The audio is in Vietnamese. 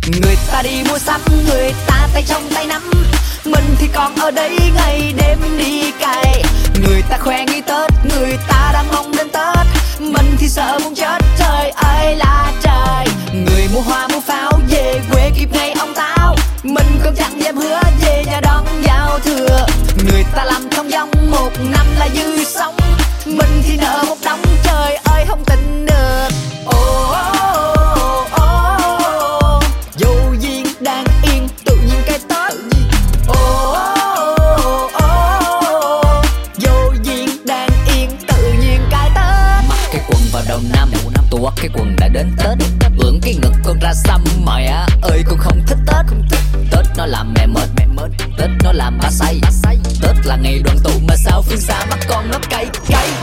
Người ta đi mua sắm, người ta tay trong tay nắm, mình thì còn ở đây ngày đêm đi cày. Người ta khoe nghĩ Tết, người ta đang mong đến Tết, mình thì sợ muốn chết, trời ơi là trời. Người mua hoa mua pháo về quê kịp ngày ông Táo, mình còn chẳng dám hứa về nhà đón giao thừa. Người ta làm thông dong một năm là dư sống, mình thì nợ một đống, trời ơi không tin được. Vô duyên đang yên, tự nhiên cái Tết. Vô duyên đang yên, tự nhiên cái Tết. Mặc cái quần vào đầu năm, tuốt cái quần đã đến Tết. Ưỡn cái ngực con ra xăm, mẹ ơi con không thích Tết. Tết nó làm mẹ mệt, Tết nó làm ba say. Tết là ngày đoàn tụ mà sao phương xa mắt con nó cay cay.